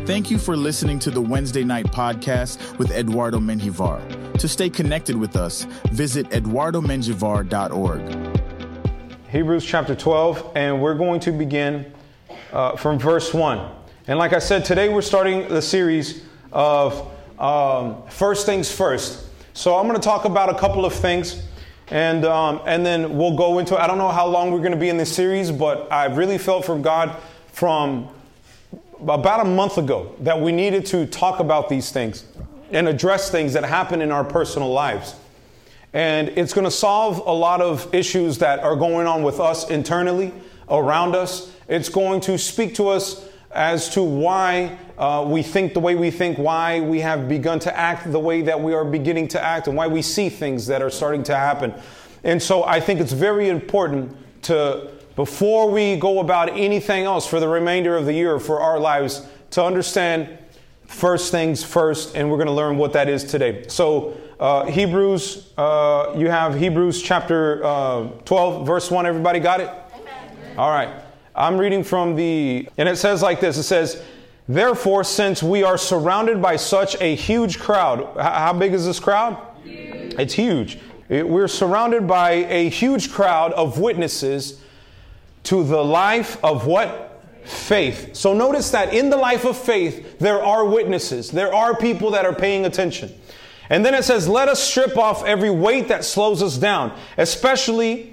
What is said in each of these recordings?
Thank you for listening to the Wednesday Night Podcast with Eduardo Menjivar. To stay connected with us, visit eduardomenjivar.org. Hebrews chapter 12, and we're going to begin from verse 1. And like I said, today we're starting the series of First Things First. So I'm going to talk about a couple of things, and then we'll go into, I don't know how long we're going to be in this series, but I really felt from God from about a month ago that we needed to talk about these things and address things that happen in our personal lives. And it's going to solve a lot of issues that are going on with us internally, around us. It's going to speak to us as to why we think the way we think, why we have begun to act the way that we are beginning to act, and why we see things that are starting to happen. And so I think it's very important to, before we go about anything else for the remainder of the year for our lives, to understand first things first, and we're going to learn what that is today. So Hebrews, you have Hebrews chapter 12, verse 1. Everybody got it? Amen. All right. I'm reading from and it says like this. It says, therefore, since we are surrounded by such a huge crowd. How big is this crowd? Huge. It's huge. We're surrounded by a huge crowd of witnesses to the life of what? Faith. So notice that in the life of faith, there are witnesses. There are people that are paying attention. And then it says, let us strip off every weight that slows us down, especially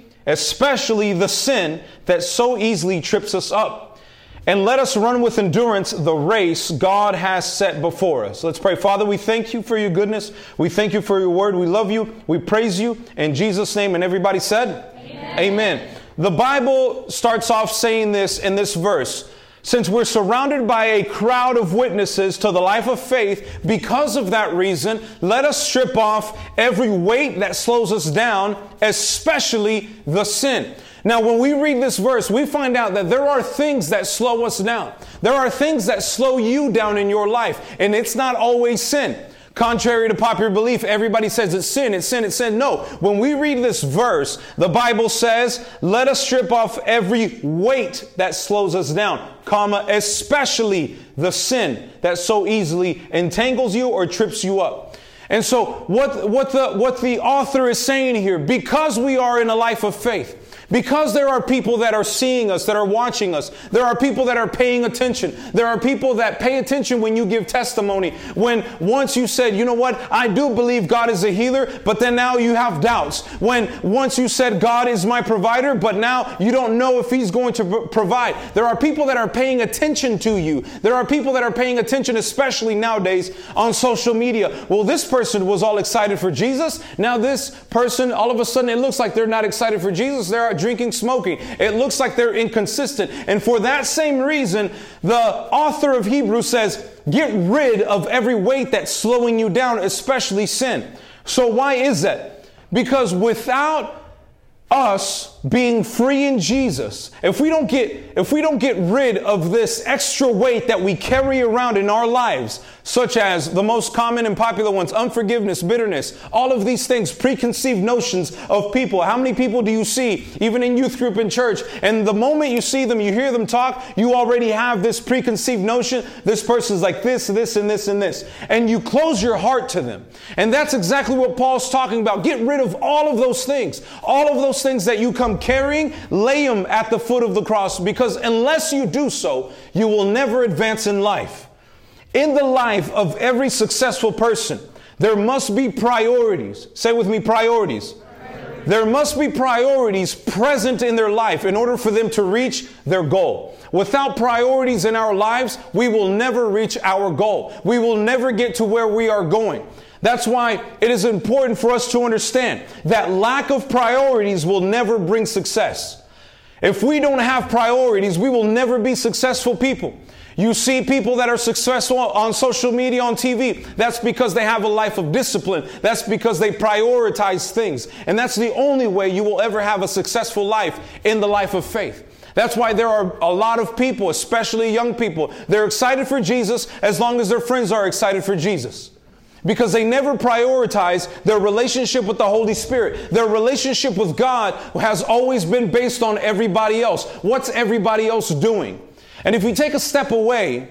the sin that so easily trips us up. And let us run with endurance the race God has set before us. Let's pray. Father, we thank you for your goodness. We thank you for your word. We love you. We praise you. In Jesus' name. And everybody said, Amen. Amen. The Bible starts off saying this in this verse. Since we're surrounded by a crowd of witnesses to the life of faith, because of that reason, let us strip off every weight that slows us down, especially the sin. Now, when we read this verse, we find out that there are things that slow us down. There are things that slow you down in your life, and it's not always sin. Contrary to popular belief, everybody says it's sin, it's sin, it's sin. No, when we read this verse, the Bible says, let us strip off every weight that slows us down, especially the sin that so easily entangles you or trips you up. And so what the author is saying here, because we are in a life of faith, because there are people that are seeing us, that are watching us. There are people that are paying attention. There are people that pay attention when you give testimony. When once you said, you know what, I do believe God is a healer, but then now you have doubts. When once you said God is my provider, but now you don't know if he's going to provide. There are people that are paying attention to you. There are people that are paying attention, especially nowadays on social media. Well, this person was all excited for Jesus. Now this person, all of a sudden, it looks like they're not excited for Jesus. They're drinking, smoking. It looks like they're inconsistent. And for that same reason, the author of Hebrews says, get rid of every weight that's slowing you down, especially sin. So why is that? Because without us being free in Jesus, if we don't get rid of this extra weight that we carry around in our lives, such as the most common and popular ones, unforgiveness, bitterness, all of these things, preconceived notions of people. How many people do you see, even in youth group in church? And the moment you see them, you hear them talk, you already have this preconceived notion. This person's like this, this, and this, and this. And you close your heart to them. And that's exactly what Paul's talking about. Get rid of all of those things. All of those things that you come carrying, lay them at the foot of the cross. Because unless you do so, you will never advance in life. In the life of every successful person, there must be priorities. Say with me, priorities. There must be priorities present in their life in order for them to reach their goal. Without priorities in our lives, we will never reach our goal. We will never get to where we are going. That's why it is important for us to understand that lack of priorities will never bring success. If we don't have priorities, we will never be successful people. You see people that are successful on social media, on TV. That's because they have a life of discipline. That's because they prioritize things. And that's the only way you will ever have a successful life in the life of faith. That's why there are a lot of people, especially young people, they're excited for Jesus as long as their friends are excited for Jesus. Because they never prioritize their relationship with the Holy Spirit. Their relationship with God has always been based on everybody else. What's everybody else doing? And if you take a step away,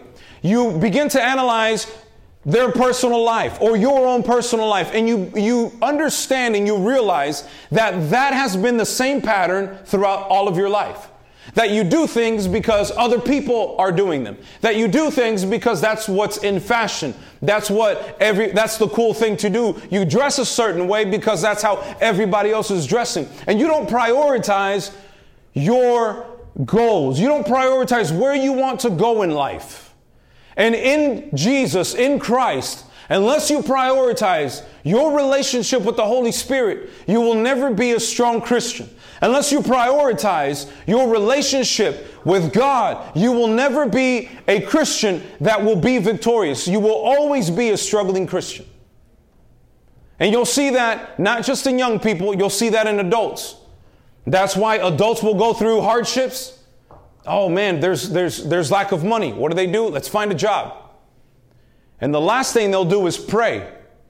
you begin to analyze their personal life or your own personal life, and you understand and you realize that that has been the same pattern throughout all of your life. That you do things because other people are doing them. That you do things because that's what's in fashion. That's the cool thing to do. You dress a certain way because that's how everybody else is dressing. And you don't prioritize your goals. You don't prioritize where you want to go in life. And in Jesus, in Christ, unless you prioritize your relationship with the Holy Spirit, you will never be a strong Christian. Unless you prioritize your relationship with God, you will never be a Christian that will be victorious. You will always be a struggling Christian. And you'll see that not just in young people, you'll see that in adults. That's why adults will go through hardships. Oh man, there's lack of money. What do? Let's find a job. And the last thing they'll do is pray.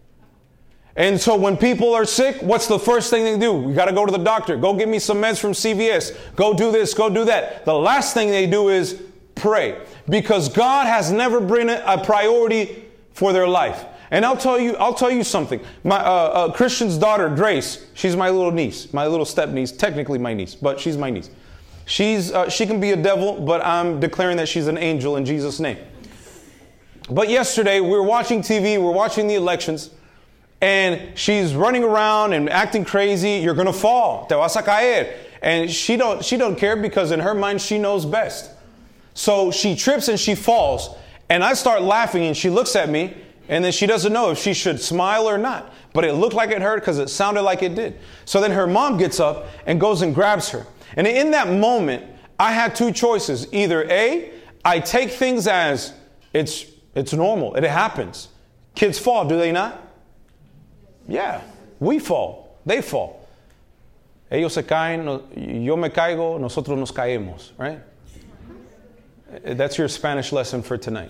And so when people are sick, what's the first thing they do? We got to go to the doctor. Go get me some meds from CVS. Go do this, go do that. The last thing they do is pray, because God has never been a priority for their life. And I'll tell you something. My Christian's daughter, Grace, she's my little niece, my little step niece, technically my niece, but she's my niece. She can be a devil, but I'm declaring that she's an angel in Jesus' name. But yesterday we were watching TV, we're watching the elections, and she's running around and acting crazy. You're going to fall. Te vas a caer. And she don't care, because in her mind, she knows best. So she trips and she falls. And I start laughing, and she looks at me, and then she doesn't know if she should smile or not. But it looked like it hurt because it sounded like it did. So then her mom gets up and goes and grabs her. And in that moment, I had two choices. Either A, I take things as it's normal. It happens. Kids fall, do they not? Yeah, we fall. They fall. Ellos se caen, yo me caigo, nosotros nos caemos, right? That's your Spanish lesson for tonight.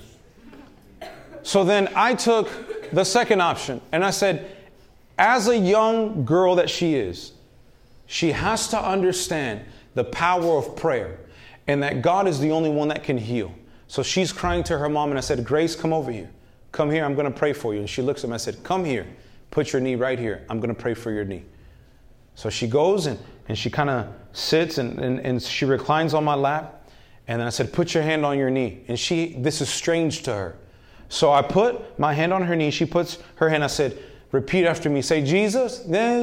So then I took the second option, and I said, as a young girl that she is, she has to understand the power of prayer and that God is the only one that can heal. So she's crying to her mom, and I said, Grace, come over here. Come here, I'm going to pray for you. And she looks at me, I said, come here. Put your knee right here. I'm going to pray for your knee. So she goes and she kind of sits and she reclines on my lap. And then I said, put your hand on your knee. And this is strange to her. So I put my hand on her knee. She puts her hand. I said, repeat after me. Say, Jesus.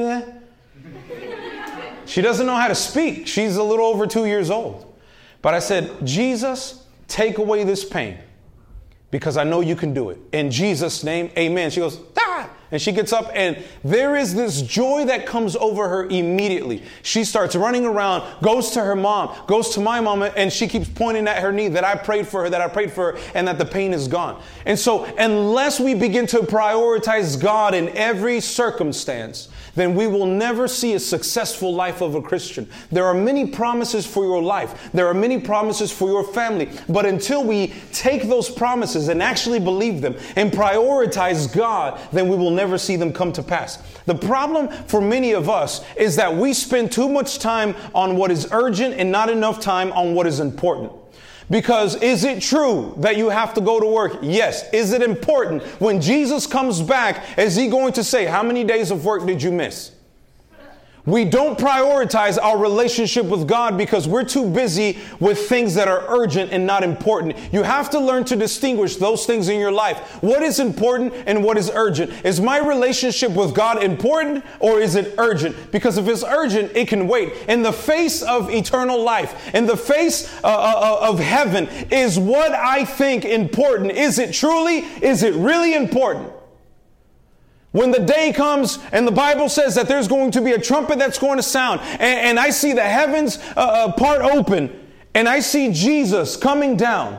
She doesn't know how to speak. She's a little over 2 years old. But I said, Jesus, take away this pain, because I know you can do it. In Jesus' name, amen. She goes, ah! And she gets up, and there is this joy that comes over her immediately. She starts running around, goes to her mom, goes to my mama, and she keeps pointing at her knee that I prayed for her, and that the pain is gone. And so unless we begin to prioritize God in every circumstance, then we will never see a successful life of a Christian. There are many promises for your life. There are many promises for your family. But until we take those promises and actually believe them and prioritize God, then we will never see them come to pass. The problem for many of us is that we spend too much time on what is urgent and not enough time on what is important. Because is it true that you have to go to work? Yes. Is it important? When Jesus comes back, is he going to say, how many days of work did you miss? We don't prioritize our relationship with God because we're too busy with things that are urgent and not important. You have to learn to distinguish those things in your life. What is important and what is urgent? Is my relationship with God important, or is it urgent? Because if it's urgent, it can wait. In the face of eternal life, in the face of heaven, is what I think important? Is it really important? When the day comes and the Bible says that there's going to be a trumpet that's going to sound, and I see the heavens part open, and I see Jesus coming down,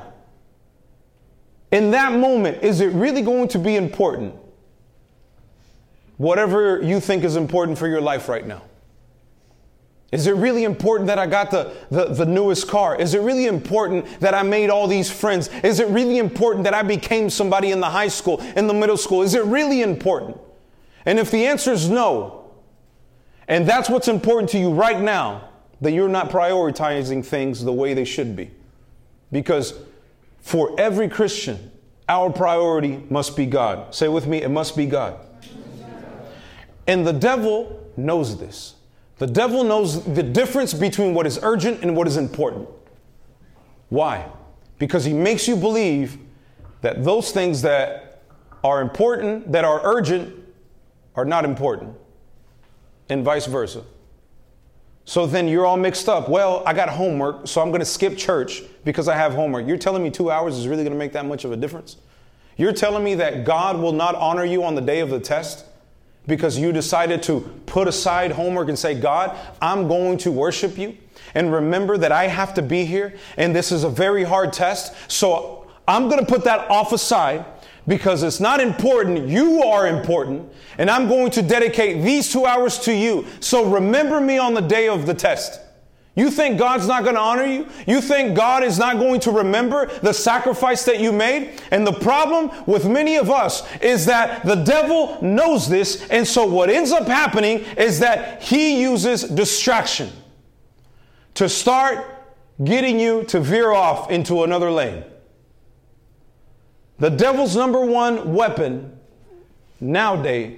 in that moment, is it really going to be important? Whatever you think is important for your life right now. Is it really important that I got the newest car? Is it really important that I made all these friends? Is it really important that I became somebody in the high school, in the middle school? Is it really important? And if the answer is no, and that's what's important to you right now, then you're not prioritizing things the way they should be. Because for every Christian, Our priority must be God. Say with me, it must be God. And the devil knows this. The devil knows the difference between what is urgent and what is important. Why? Because he makes you believe that those things that are important, that are urgent, are not important, and vice versa. So then you're all mixed up. Well, I got homework, so I'm going to skip church because I have homework. You're telling me 2 hours is really going to make that much of a difference? You're telling me that God will not honor you on the day of the test because you decided to put aside homework and say, God, I'm going to worship you and remember that I have to be here and this is a very hard test. So I'm going to put that off aside because it's not important. You are important. And I'm going to dedicate these 2 hours to you. So remember me on the day of the test. You think God's not going to honor you? You think God is not going to remember the sacrifice that you made? And the problem with many of us is that the devil knows this. And so what ends up happening is that he uses distraction to start getting you to veer off into another lane. The devil's number one weapon nowadays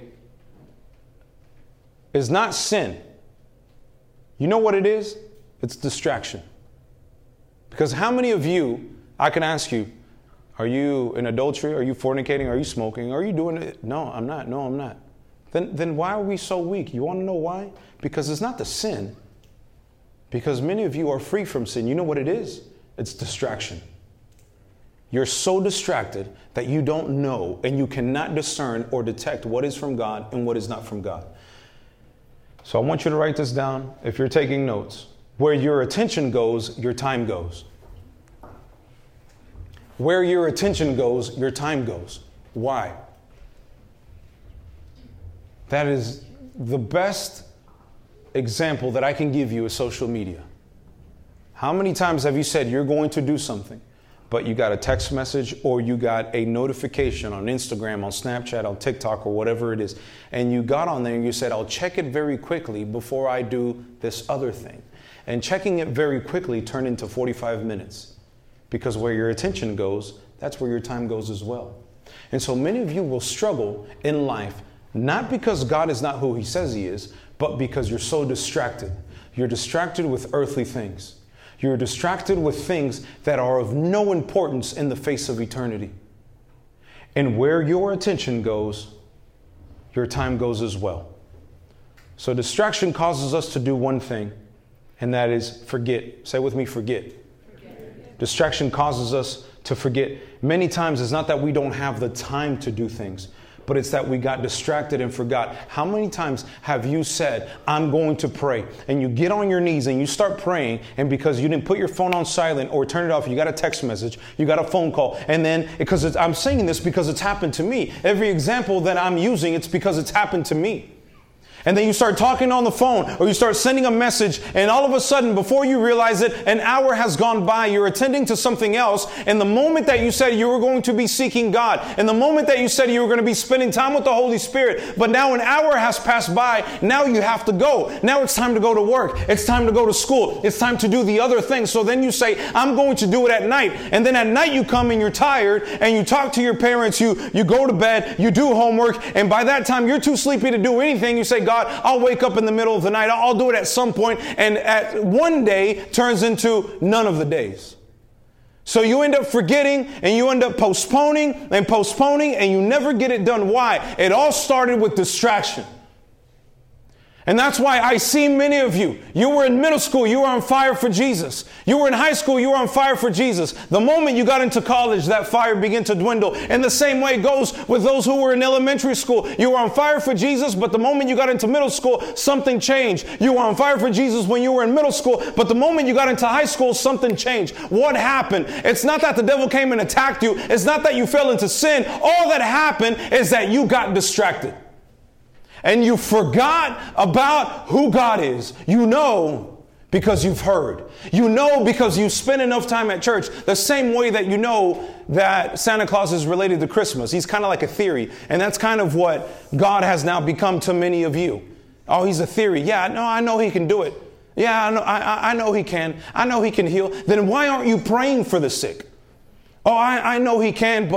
is not sin. You know what it is? It's distraction. Because how many of you, I can ask you, are you in adultery? Are you fornicating? Are you smoking? Are you doing it? No, I'm not. No, I'm not. Then why are we so weak? You want to know why? Because it's not the sin. Because many of you are free from sin. You know what it is? It's distraction. You're so distracted that you don't know and you cannot discern or detect what is from God and what is not from God. So I want you to write this down if you're taking notes. Where your attention goes, your time goes. Where your attention goes, your time goes. Why? That is the best example that I can give you is social media. How many times have you said you're going to do something, but you got a text message or you got a notification on Instagram, on Snapchat, on TikTok, or whatever it is, and you got on there and you said, I'll check it very quickly before I do this other thing. And checking it very quickly turned into 45 minutes. Because where your attention goes, that's where your time goes as well. And so many of you will struggle in life, not because God is not who he says he is, but because you're so distracted. You're distracted with earthly things. You're distracted with things that are of no importance in the face of eternity. And where your attention goes, your time goes as well. So distraction causes us to do one thing, and that is forget. Say with me, forget. Distraction causes us to forget. Many times it's not that we don't have the time to do things, but it's that we got distracted and forgot. How many times have you said, I'm going to pray, and you get on your knees and you start praying, and because you didn't put your phone on silent or turn it off, you got a text message, you got a phone call, and then I'm saying this because it's happened to me. Every example that I'm using, it's because it's happened to me. And then you start talking on the phone or you start sending a message, and all of a sudden, before you realize it, an hour has gone by. You're attending to something else. And the moment that you said you were going to be seeking God, and the moment that you said you were going to be spending time with the Holy Spirit, but now an hour has passed by. Now you have to go. Now it's time to go to work. It's time to go to school. It's time to do the other things. So then you say, I'm going to do it at night. And then at night you come and you're tired and you talk to your parents. You go to bed, you do homework. And by that time you're too sleepy to do anything. You say, God, I'll wake up in the middle of the night. I'll do it at some point. And at one day turns into none of the days. So you end up forgetting and you end up postponing and you never get it done. Why? It all started with distraction. And that's why I see many of you. You were in middle school, you were on fire for Jesus. You were in high school, you were on fire for Jesus. The moment you got into college, that fire began to dwindle. And the same way it goes with those who were in elementary school. You were on fire for Jesus, but the moment you got into middle school, something changed. You were on fire for Jesus when you were in middle school, but the moment you got into high school, something changed. What happened? It's not that the devil came and attacked you. It's not that you fell into sin. All that happened is that you got distracted. And you forgot about who God is. You know because you've heard. You know because you spent enough time at church. The same way that you know that Santa Claus is related to Christmas. He's kind of like a theory. And that's kind of what God has now become to many of you. Oh, he's a theory. Yeah, no, I know he can do it. Yeah, I know he can. I know he can heal. Then why aren't you praying for the sick? Oh, I know he can, but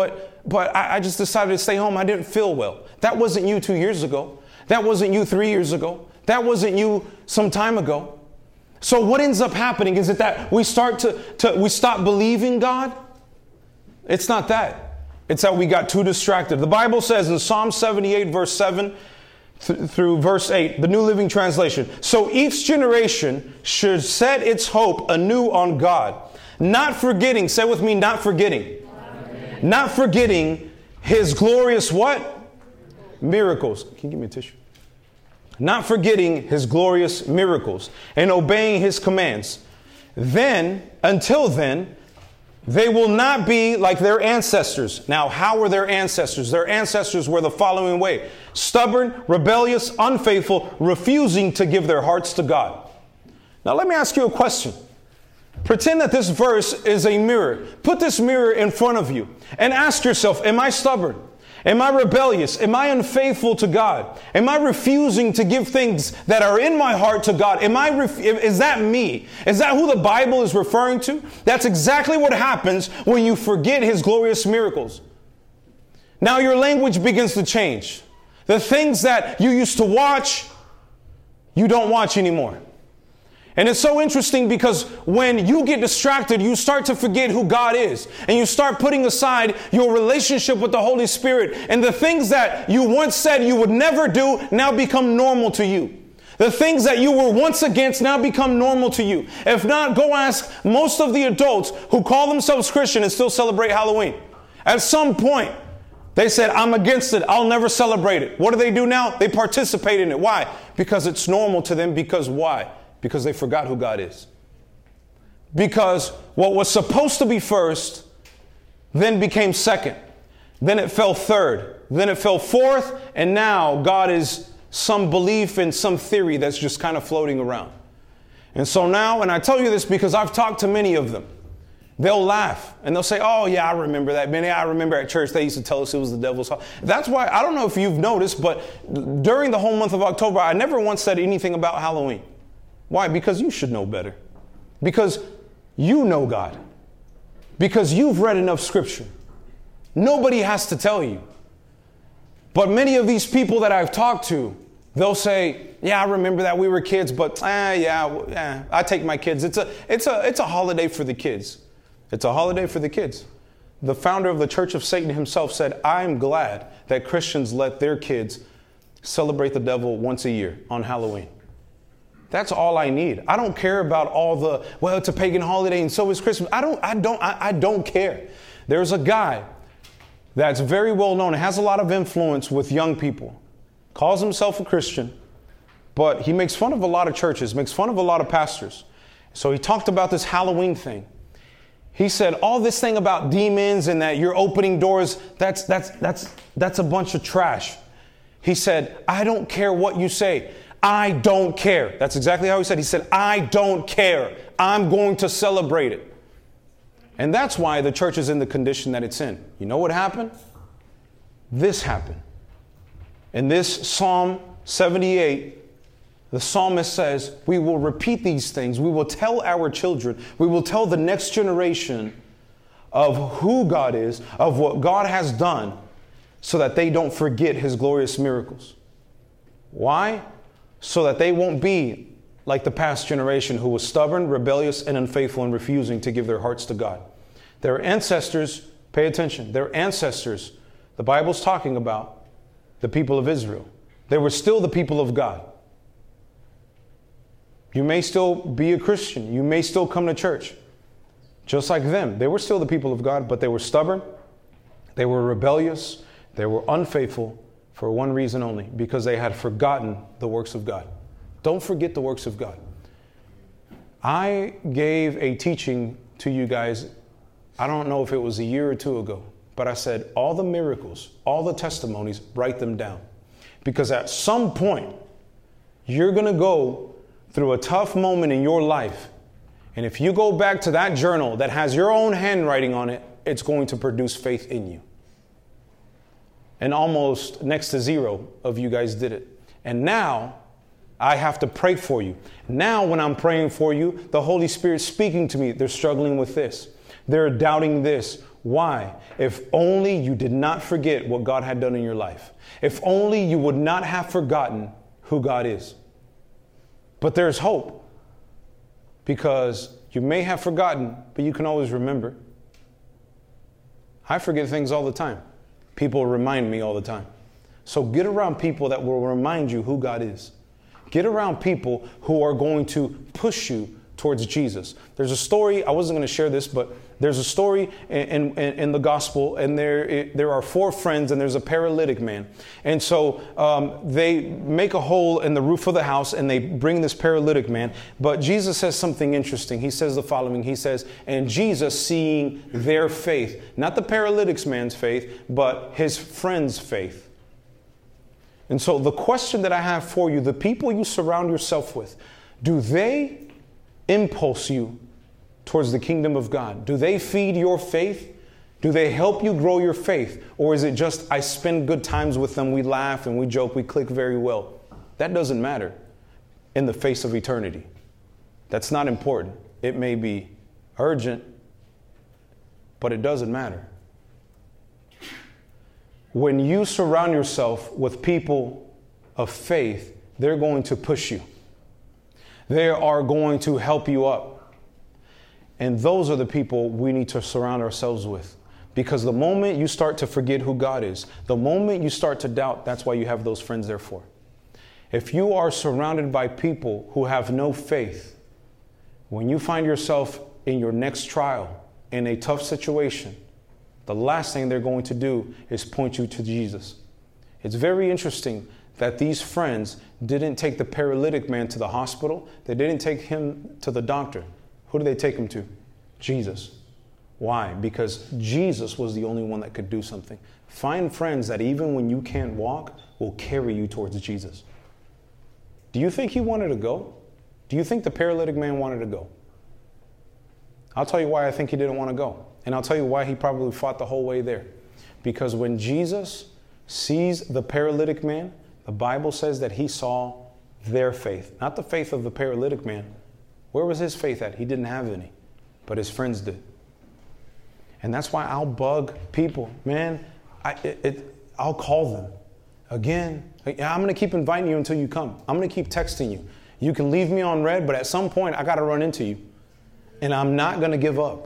but I just decided to stay home. I didn't feel well. That wasn't you 2 years ago. That wasn't you 3 years ago. That wasn't you some time ago. So what ends up happening is that we start we stop believing God. It's not that. It's that we got too distracted. The Bible says in Psalm 78, verse 7 through verse 8, the New Living Translation. So each generation should set its hope anew on God, not forgetting, say with me, not forgetting. Not forgetting his glorious what? Miracles. Can you give me a tissue? Not forgetting his glorious miracles and obeying his commands. Then, until then, they will not be like their ancestors. Now, how were their ancestors? Their ancestors were the following way: stubborn, rebellious, unfaithful, refusing to give their hearts to God. Now, let me ask you a question. Pretend that this verse is a mirror. Put this mirror in front of you and ask yourself, am I stubborn? Am I rebellious? Am I unfaithful to God? Am I refusing to give things that are in my heart to God? Is that me? Is that who the Bible is referring to? That's exactly what happens when you forget his glorious miracles. Now your language begins to change. The things that you used to watch, you don't watch anymore. And it's so interesting because when you get distracted, you start to forget who God is. And you start putting aside your relationship with the Holy Spirit. And the things that you once said you would never do now become normal to you. The things that you were once against now become normal to you. If not, go ask most of the adults who call themselves Christian and still celebrate Halloween. At some point, they said, I'm against it. I'll never celebrate it. What do they do now? They participate in it. Why? Because it's normal to them. Because why? Because they forgot who God is. Because what was supposed to be first then became second. Then it fell third. Then it fell fourth. And now God is some belief in some theory that's just kind of floating around. And so now, and I tell you this because I've talked to many of them, they'll laugh and they'll say, oh yeah, I remember that. Man, I remember at church they used to tell us it was the devil's house. That's why, I don't know if you've noticed, but during the whole month of October, I never once said anything about Halloween. Why? Because you should know better. Because you know God. Because you've read enough scripture. Nobody has to tell you. But many of these people that I've talked to, they'll say, yeah, I remember that we were kids, but I take my kids. It's a holiday for the kids. It's a holiday for the kids. The founder of the Church of Satan himself said, I'm glad that Christians let their kids celebrate the devil once a year on Halloween. That's all I need. I don't care about all the, well, it's a pagan holiday and so is Christmas. I don't care. There's a guy that's very well known, has a lot of influence with young people, calls himself a Christian, but he makes fun of a lot of churches, makes fun of a lot of pastors. So he talked about this Halloween thing. He said, all this thing about demons and that you're opening doors, that's a bunch of trash. He said, I don't care what you say. I don't care. That's exactly how he said. He said, I don't care. I'm going to celebrate it. And that's why the church is in the condition that it's in. You know what happened? This happened. In this Psalm 78, the psalmist says, we will repeat these things. We will tell our children. We will tell the next generation of who God is, of what God has done, so that they don't forget his glorious miracles. Why? So that they won't be like the past generation who was stubborn, rebellious, and unfaithful in refusing to give their hearts to God. Their ancestors, pay attention, their ancestors, the Bible's talking about the people of Israel. They were still the people of God. You may still be a Christian. You may still come to church. Just like them. They were still the people of God, but they were stubborn. They were rebellious. They were unfaithful. For one reason only, because they had forgotten the works of God. Don't forget the works of God. I gave a teaching to you guys, I don't know if it was a year or two ago, but I said, all the miracles, all the testimonies, write them down. Because at some point, you're going to go through a tough moment in your life. And if you go back to that journal that has your own handwriting on it, it's going to produce faith in you. And almost next to zero of you guys did it. And now I have to pray for you. Now when I'm praying for you, the Holy Spirit's speaking to me. They're struggling with this. They're doubting this. Why? If only you did not forget what God had done in your life. If only you would not have forgotten who God is. But there's hope, because you may have forgotten, but you can always remember. I forget things all the time. People remind me all the time. So get around people that will remind you who God is. Get around people who are going to push you towards Jesus. There's a story, I wasn't going to share this, but there's a story in the gospel, and there are 4 friends, and there's a paralytic man. And so they make a hole in the roof of the house, and they bring this paralytic man. But Jesus says something interesting. He says the following. He says, and Jesus, seeing their faith, not the paralytic man's faith, but his friend's faith. And so the question that I have for you, the people you surround yourself with, do they impulse you towards the kingdom of God? Do they feed your faith? Do they help you grow your faith? Or is it just, I spend good times with them, we laugh and we joke, we click very well? That doesn't matter in the face of eternity. That's not important. It may be urgent, but it doesn't matter. When you surround yourself with people of faith, they're going to push you. They are going to help you up. And those are the people we need to surround ourselves with. Because the moment you start to forget who God is, the moment you start to doubt, that's why you have those friends there for. If you are surrounded by people who have no faith, when you find yourself in your next trial, in a tough situation, the last thing they're going to do is point you to Jesus. It's very interesting that these friends didn't take the paralytic man to the hospital. They didn't take him to the doctor. Who did they take him to? Jesus. Why? Because Jesus was the only one that could do something. Find friends that even when you can't walk, will carry you towards Jesus. Do you think he wanted to go? Do you think the paralytic man wanted to go? I'll tell you why I think he didn't want to go. And I'll tell you why he probably fought the whole way there. Because when Jesus sees the paralytic man, the Bible says that he saw their faith, not the faith of the paralytic man. Where was his faith at? He didn't have any, but his friends did. And that's why I'll bug people. Man, I'll call them. Again, I'm going to keep inviting you until you come. I'm going to keep texting you. You can leave me on red, but at some point I got to run into you. And I'm not going to give up.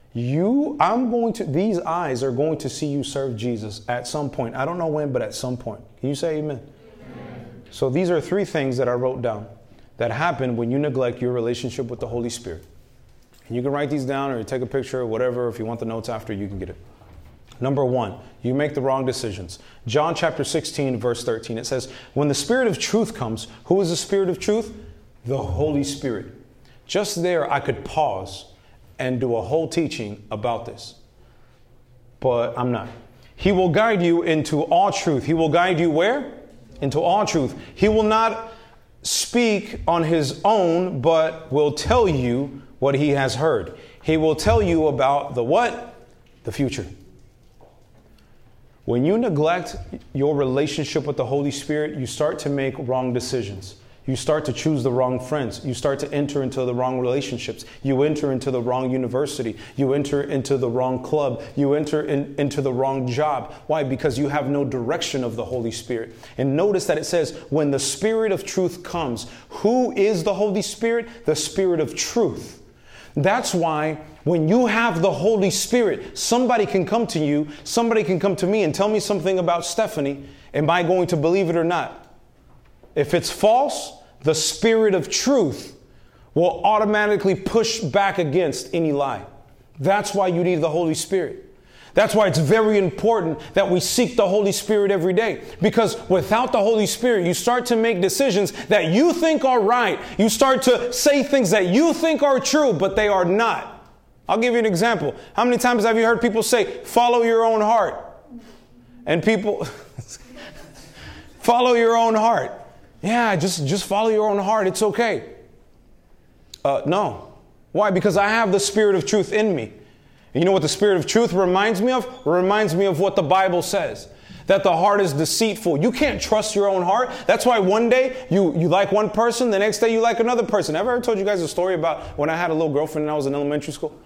These eyes are going to see you serve Jesus at some point. I don't know when, but at some point. Can you say amen? Amen. So these are 3 things that I wrote down that happen when you neglect your relationship with the Holy Spirit. And you can write these down or take a picture or whatever. If you want the notes after, you can get it. Number 1, you make the wrong decisions. John chapter 16, verse 13, it says, when the Spirit of truth comes, who is the Spirit of truth? The Holy Spirit. Just there, I could pause and do a whole teaching about this. But I'm not. He will guide you into all truth. He will guide you where? Into all truth. He will not speak on his own, but will tell you what he has heard. He will tell you about the what? The future. When you neglect your relationship with the Holy Spirit, you start to make wrong decisions. You start to choose the wrong friends. You start to enter into the wrong relationships. You enter into the wrong university. You enter into the wrong club. You enter into the wrong job. Why? Because you have no direction of the Holy Spirit. And notice that it says, when the Spirit of truth comes, who is the Holy Spirit? The Spirit of truth. That's why when you have the Holy Spirit, somebody can come to you, somebody can come to me and tell me something about Stephanie. Am I going to believe it or not? If it's false, the Spirit of truth will automatically push back against any lie. That's why you need the Holy Spirit. That's why it's very important that we seek the Holy Spirit every day. Because without the Holy Spirit, you start to make decisions that you think are right. You start to say things that you think are true, but they are not. I'll give you an example. How many times have you heard people say, follow your own heart? And people, follow your own heart. Yeah, just follow your own heart. It's okay. No. Why? Because I have the Spirit of truth in me. And you know what the Spirit of truth reminds me of? It reminds me of what the Bible says. That the heart is deceitful. You can't trust your own heart. That's why one day you like one person, the next day you like another person. Have I ever told you guys a story about when I had a little girlfriend and I was in elementary school?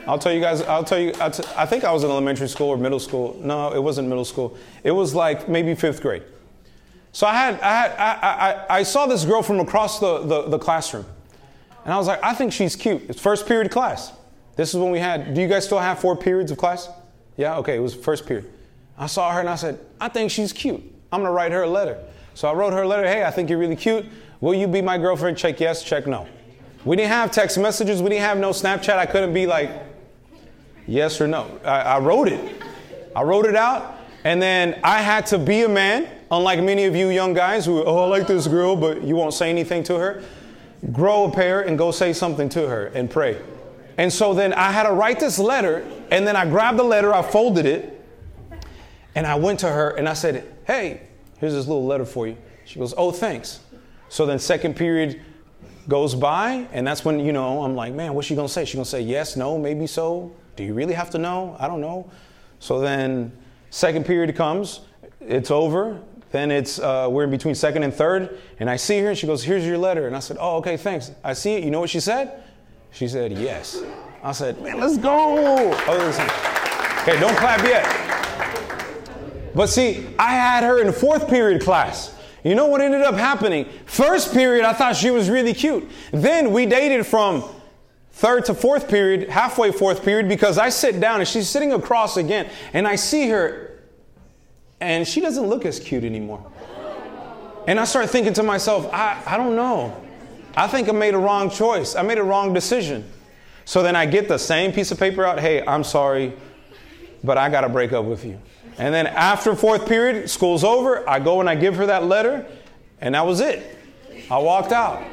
I'll tell you guys, I think I was in elementary school or middle school. No, it wasn't middle school. It was like maybe 5th grade. So I saw this girl from across the classroom. And I was like, I think she's cute. It's first period class. This is when we had, do you guys still have 4 periods of class? Yeah, okay, it was first period. I saw her and I said, I think she's cute. I'm going to write her a letter. So I wrote her a letter. Hey, I think you're really cute. Will you be my girlfriend? Check yes, check no. We didn't have text messages. We didn't have no Snapchat. I couldn't be like, yes or no. I wrote it. I wrote it out. And then I had to be a man, unlike many of you young guys who, I like this girl, but you won't say anything to her. Grow a pair and go say something to her and pray. And so then I had to write this letter, and then I grabbed the letter, I folded it, and I went to her and I said, hey, here's this little letter for you. She goes, oh, thanks. So then second period goes by, and that's when, I'm like, man, what's she going to say? She's going to say yes, no, maybe so. Do you really have to know? I don't know. So then second period comes, it's over. Then we're in between second and third, and I see her, and she goes, here's your letter. And I said, oh, okay, thanks. I see it. You know what she said? She said, yes. I said, man, let's go. Okay, don't clap yet. But see, I had her in 4th period class. You know what ended up happening? First period, I thought she was really cute. Then we dated from 3rd to 4th period, halfway 4th period, because I sit down and she's sitting across again, and I see her. And she doesn't look as cute anymore. And I start thinking to myself, I don't know. I think I made a wrong choice. I made a wrong decision. So then I get the same piece of paper out. Hey, I'm sorry, but I got to break up with you. And then after 4th period, school's over. I go and I give her that letter. And that was it. I walked out.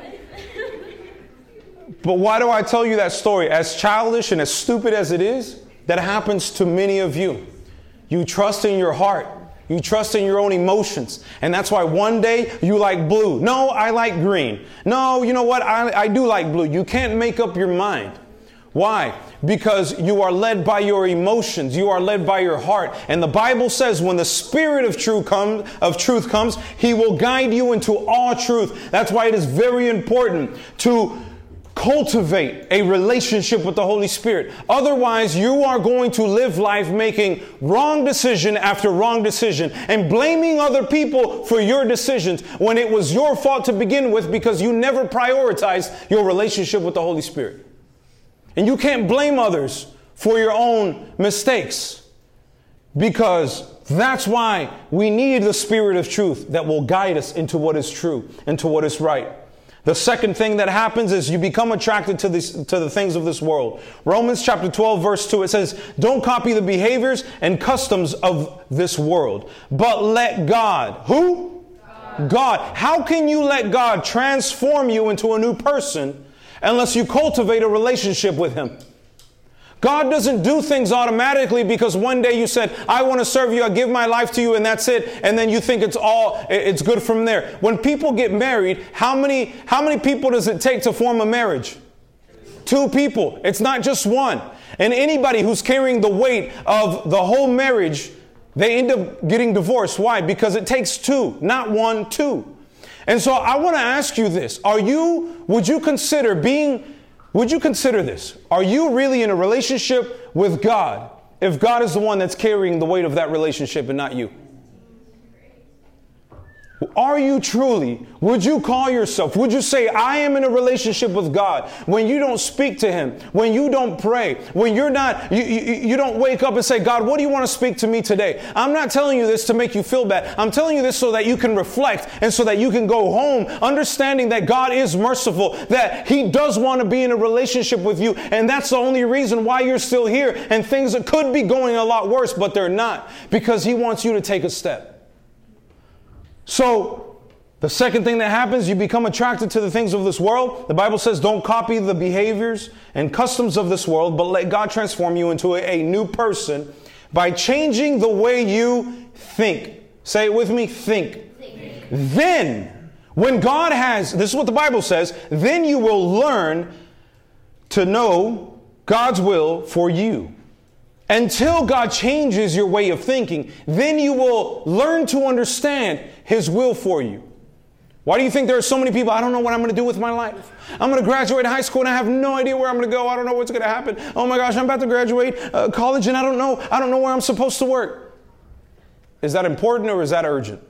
But why do I tell you that story? As childish and as stupid as it is, that happens to many of you. You trust in your heart. You trust in your own emotions. And that's why one day you like blue. No, I like green. No, you know what? I do like blue. You can't make up your mind. Why? Because you are led by your emotions. You are led by your heart. And the Bible says when the Spirit of truth comes, He will guide you into all truth. That's why it is very important to cultivate a relationship with the Holy Spirit. Otherwise, you are going to live life making wrong decision after wrong decision and blaming other people for your decisions when it was your fault to begin with because you never prioritized your relationship with the Holy Spirit. And you can't blame others for your own mistakes because that's why we need the Spirit of truth that will guide us into what is true and to what is right. The second thing that happens is you become attracted to the things of this world. Romans chapter 12, verse 2, it says, don't copy the behaviors and customs of this world, but let God. Who? God. How can you let God transform you into a new person unless you cultivate a relationship with Him? God doesn't do things automatically because one day you said, I want to serve you, I give my life to you, and that's it. And then you think it's good from there. When people get married, how many people does it take to form a marriage? 2 people. It's not just one. And anybody who's carrying the weight of the whole marriage, they end up getting divorced. Why? Because it takes 2, not 1, 2. And so I want to ask you this. Would you consider this? Are you really in a relationship with God if God is the one that's carrying the weight of that relationship and not you? Are you truly, would you say, I am in a relationship with God when you don't speak to Him, when you don't pray, when you don't wake up and say, God, what do you want to speak to me today? I'm not telling you this to make you feel bad. I'm telling you this so that you can reflect and so that you can go home understanding that God is merciful, that He does want to be in a relationship with you. And that's the only reason why you're still here. And things that could be going a lot worse, but they're not, because He wants you to take a step. So the second thing that happens, you become attracted to the things of this world. The Bible says, don't copy the behaviors and customs of this world, but let God transform you into a new person by changing the way you think. Say it with me, think. Then, when God has, this is what the Bible says, then you will learn to know God's will for you. Until God changes your way of thinking, then you will learn to understand His will for you. Why do you think there are so many people, I don't know what I'm going to do with my life. I'm going to graduate high school and I have no idea where I'm going to go. I don't know what's going to happen. Oh my gosh, I'm about to graduate college and I don't know where I'm supposed to work. Is that important or is that urgent?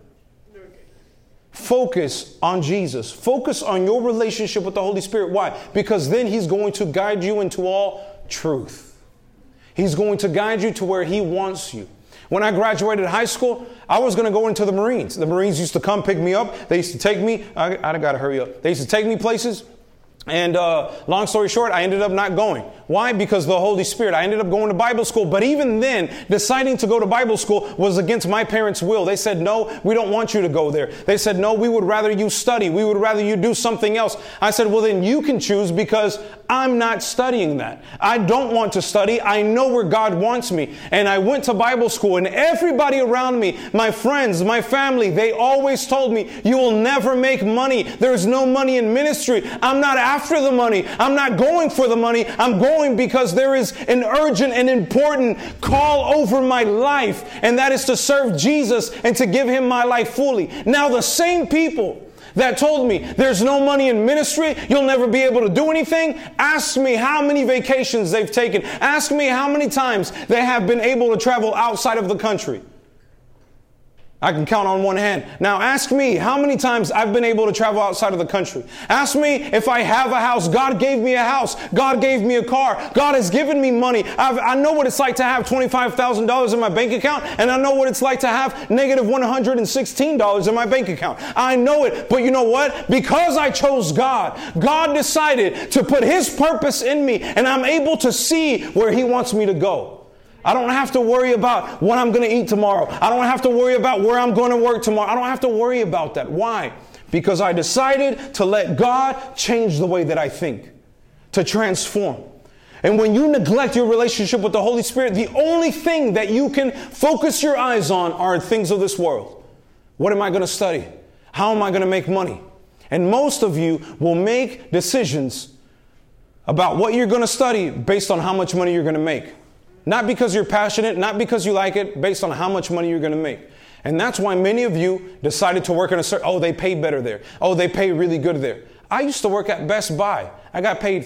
Focus on Jesus. Focus on your relationship with the Holy Spirit. Why? Because then He's going to guide you into all truth. He's going to guide you to where He wants you. When I graduated high school, I was going to go into the Marines. The Marines used to come pick me up. They used to take me. I got to hurry up. They used to take me places. And long story short, I ended up not going. Why? Because of the Holy Spirit. I ended up going to Bible school. But even then, deciding to go to Bible school was against my parents' will. They said, no, we don't want you to go there. They said, no, we would rather you study. We would rather you do something else. I said, well, then you can choose because I'm not studying that. I don't want to study. I know where God wants me. And I went to Bible school and everybody around me, my friends, my family, they always told me, you will never make money. There's no money in ministry. I'm not after the money. I'm not going for the money. I'm going because there is an urgent and important call over my life. And that is to serve Jesus and to give Him my life fully. Now, the same people that told me there's no money in ministry, you'll never be able to do anything, ask me how many vacations they've taken. Ask me how many times they have been able to travel outside of the country. I can count on one hand. Now ask me how many times I've been able to travel outside of the country. Ask me if I have a house. God gave me a house. God gave me a car. God has given me money. I know what it's like to have $25,000 in my bank account, and I know what it's like to have negative $116 in my bank account. I know it. But you know what? Because I chose God, God decided to put His purpose in me, and I'm able to see where He wants me to go. I don't have to worry about what I'm going to eat tomorrow. I don't have to worry about where I'm going to work tomorrow. I don't have to worry about that. Why? Because I decided to let God change the way that I think, to transform. And when you neglect your relationship with the Holy Spirit, the only thing that you can focus your eyes on are things of this world. What am I going to study? How am I going to make money? And most of you will make decisions about what you're going to study based on how much money you're going to make. Not because you're passionate, not because you like it, based on how much money you're going to make. And that's why many of you decided to work in a certain, oh, they pay better there. Oh, they pay really good there. I used to work at Best Buy. I got paid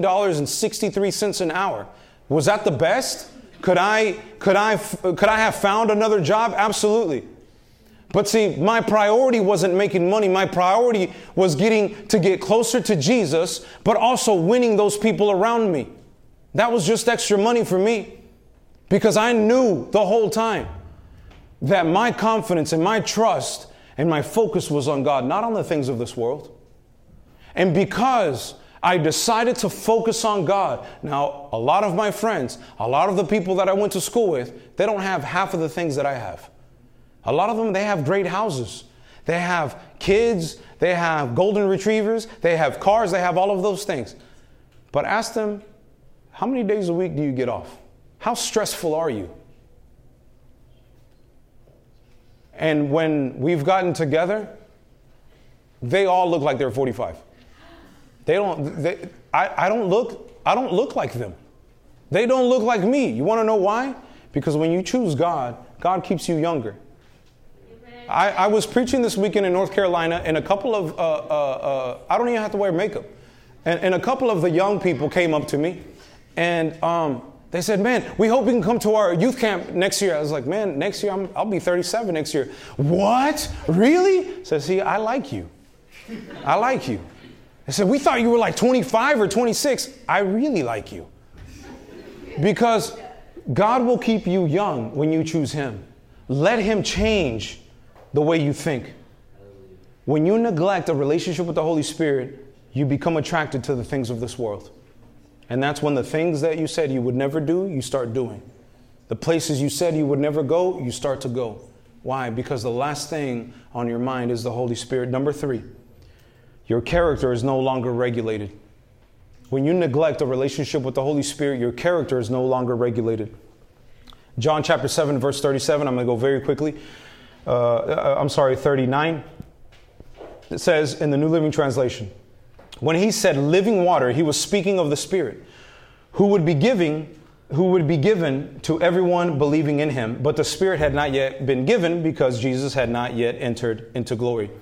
$13.63 an hour. Was that the best? Could I have found another job? Absolutely. But see, my priority wasn't making money. My priority was to get closer to Jesus, but also winning those people around me. That was just extra money for me. Because I knew the whole time that my confidence and my trust and my focus was on God, not on the things of this world. And because I decided to focus on God, now a lot of my friends, a lot of the people that I went to school with, they don't have half of the things that I have. A lot of them, they have great houses. They have kids. They have golden retrievers. They have cars. They have all of those things. But ask them, how many days a week do you get off? How stressful are you? And when we've gotten together, they all look like they're 45. I don't look like them. They don't look like me. You want to know why? Because when you choose God, God keeps you younger. I was preaching this weekend in North Carolina, and a couple of, I don't even have to wear makeup. And a couple of the young people came up to me, and they said, man, we hope you can come to our youth camp next year. I was like, man, next year I'll be 37 next year. What? Really? Said, see, I like you. I like you. They said, we thought you were like 25 or 26. I really like you. Because God will keep you young when you choose Him. Let Him change the way you think. When you neglect a relationship with the Holy Spirit, you become attracted to the things of this world. And that's when the things that you said you would never do, you start doing. The places you said you would never go, you start to go. Why? Because the last thing on your mind is the Holy Spirit. Number 3, your character is no longer regulated. When you neglect a relationship with the Holy Spirit, your character is no longer regulated. John chapter 7, verse 37, I'm going to go very quickly. 39. It says in the New Living Translation, when He said living water, He was speaking of the Spirit who would be given to everyone believing in Him. But the Spirit had not yet been given because Jesus had not yet entered into glory.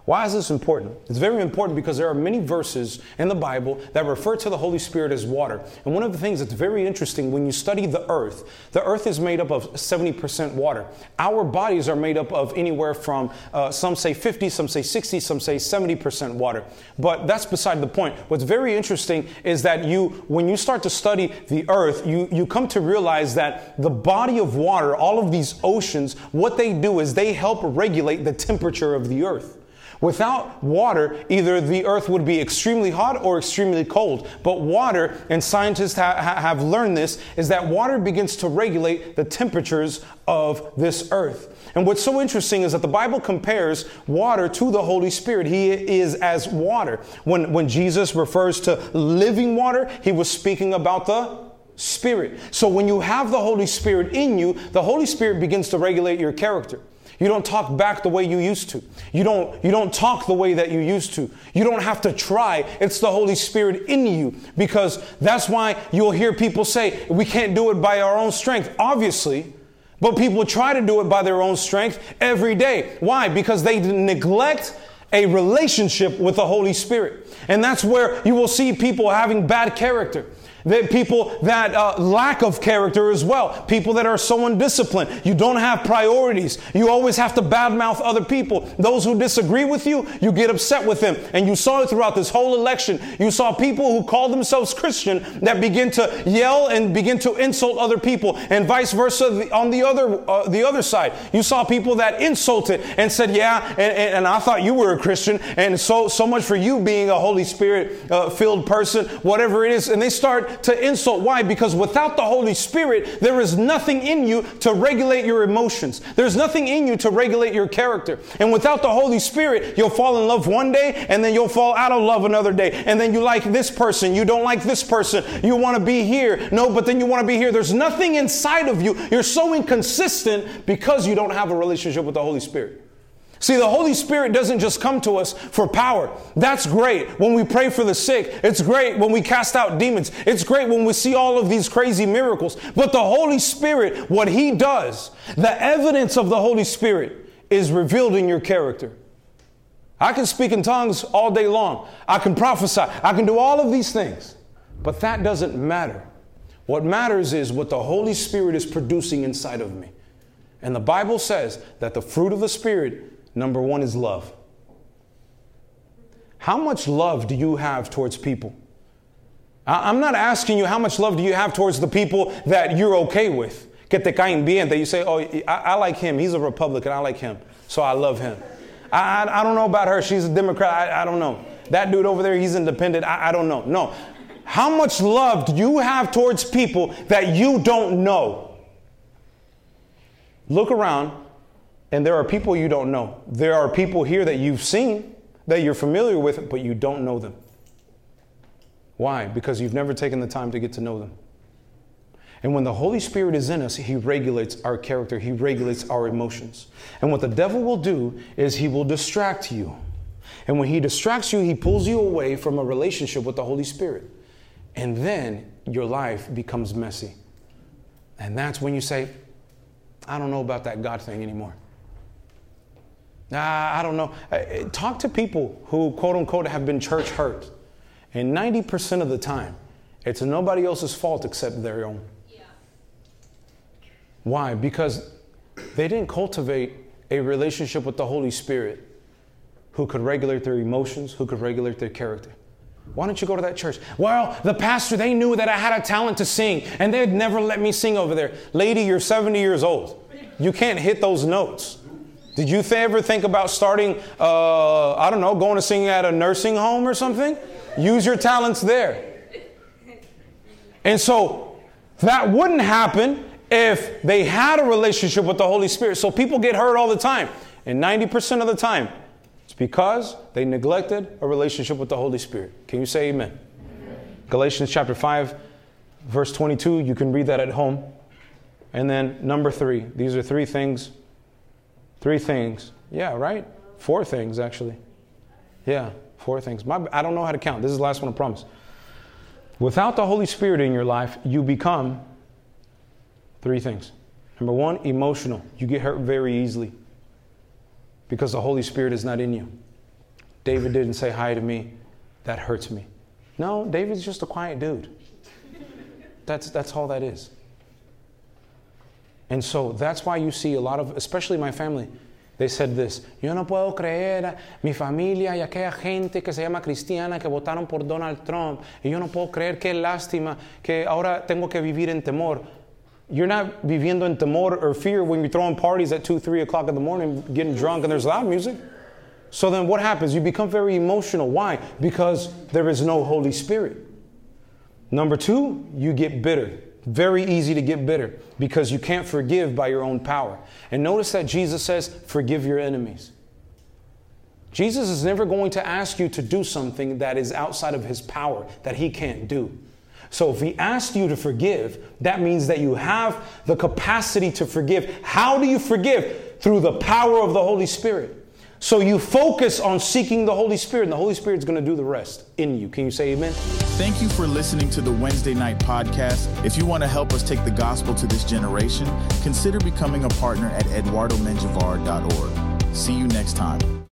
Why is this important? It's very important because there are many verses in the Bible that refer to the Holy Spirit as water. And one of the things that's very interesting, when you study the earth is made up of 70% water. Our bodies are made up of anywhere from, some say 50, some say 60, some say 70% water. But that's beside the point. What's very interesting is that when you start to study the earth, you come to realize that the body of water, all of these oceans, what they do is they help regulate the temperature of the earth. Without water, either the earth would be extremely hot or extremely cold. But water, and scientists have learned this, is that water begins to regulate the temperatures of this earth. And what's so interesting is that the Bible compares water to the Holy Spirit. He is as water. When Jesus refers to living water, he was speaking about the Spirit. So when you have the Holy Spirit in you, the Holy Spirit begins to regulate your character. You don't talk back the way you used to. You don't talk the way that you used to. You don't have to try. It's the Holy Spirit in you, because that's why you'll hear people say, we can't do it by our own strength. Obviously, but people try to do it by their own strength every day. Why? Because they neglect a relationship with the Holy Spirit. And that's where you will see people having bad character. People that lack of character as well. People that are so undisciplined. You don't have priorities. You always have to badmouth other people. Those who disagree with you, you get upset with them. And you saw it throughout this whole election. You saw people who call themselves Christian that begin to yell and begin to insult other people, and vice versa on the other side. You saw people that insulted and said, yeah, and I thought you were a Christian, and so much for you being a Holy Spirit filled person, whatever it is. And they start to insult. Why? Because without the Holy Spirit, there is nothing in you to regulate your emotions. There's nothing in you to regulate your character. And without the Holy Spirit, you'll fall in love one day, and then you'll fall out of love another day. And then you like this person. You don't like this person. You want to be here. No, but then you want to be here. There's nothing inside of you. You're so inconsistent because you don't have a relationship with the Holy Spirit. See, the Holy Spirit doesn't just come to us for power. That's great when we pray for the sick. It's great when we cast out demons. It's great when we see all of these crazy miracles. But the Holy Spirit, what He does, the evidence of the Holy Spirit is revealed in your character. I can speak in tongues all day long. I can prophesy. I can do all of these things. But that doesn't matter. What matters is what the Holy Spirit is producing inside of me. And the Bible says that the fruit of the Spirit, number one, is love. How much love do you have towards people? I'm not asking you how much love do you have towards the people that you're okay with. Que te caen bien, that you say, oh, I like him. He's a Republican. I like him. So I love him. I don't know about her. She's a Democrat. I don't know. That dude over there, he's independent. I don't know. No. How much love do you have towards people that you don't know? Look around. And there are people you don't know. There are people here that you've seen, that you're familiar with, but you don't know them. Why? Because you've never taken the time to get to know them. And when the Holy Spirit is in us, He regulates our character. He regulates our emotions. And what the devil will do is he will distract you. And when he distracts you, he pulls you away from a relationship with the Holy Spirit. And then your life becomes messy. And that's when you say, I don't know about that God thing anymore. I don't know. Talk to people who, quote unquote, have been church hurt. And 90% of the time, it's nobody else's fault except their own. Yeah. Why? Because they didn't cultivate a relationship with the Holy Spirit who could regulate their emotions, who could regulate their character. Why don't you go to that church? Well, the pastor, they knew that I had a talent to sing, and they'd never let me sing over there. Lady, you're 70 years old. You can't hit those notes. Did you ever think about starting, going to sing at a nursing home or something? Use your talents there. And so that wouldn't happen if they had a relationship with the Holy Spirit. So people get hurt all the time. And 90% of the time, it's because they neglected a relationship with the Holy Spirit. Can you say amen? Amen. Galatians chapter 5, verse 22. You can read that at home. And then number 3. These are 3 things. 3 things. Yeah, right? 4 things, actually. Yeah, 4 things. I don't know how to count. This is the last one, I promise. Without the Holy Spirit in your life, you become 3 things. Number 1, emotional. You get hurt very easily because the Holy Spirit is not in you. David didn't say hi to me. That hurts me. No, David's just a quiet dude. That's all that is. And so that's why you see a lot of, especially my family, they said this: yo no puedo creer mi familia y aquella gente que se llama cristiana que votaron por Donald Trump. Y yo no puedo creer, qué lástima que ahora tengo que vivir en temor. You're not viviendo en temor or fear when you're throwing parties at 2, 3 o'clock in the morning, getting drunk, and there's loud music. So then what happens? You become very emotional. Why? Because there is no Holy Spirit. Number 2, you get bitter. Very easy to get bitter because you can't forgive by your own power. And notice that Jesus says, forgive your enemies. Jesus is never going to ask you to do something that is outside of his power, that he can't do. So if he asked you to forgive, that means that you have the capacity to forgive. How do you forgive? Through the power of the Holy Spirit. So you focus on seeking the Holy Spirit, and the Holy Spirit's going to do the rest in you. Can you say amen? Thank you for listening to the Wednesday Night Podcast. If you want to help us take the gospel to this generation, consider becoming a partner at eduardomenjivar.org. See you next time.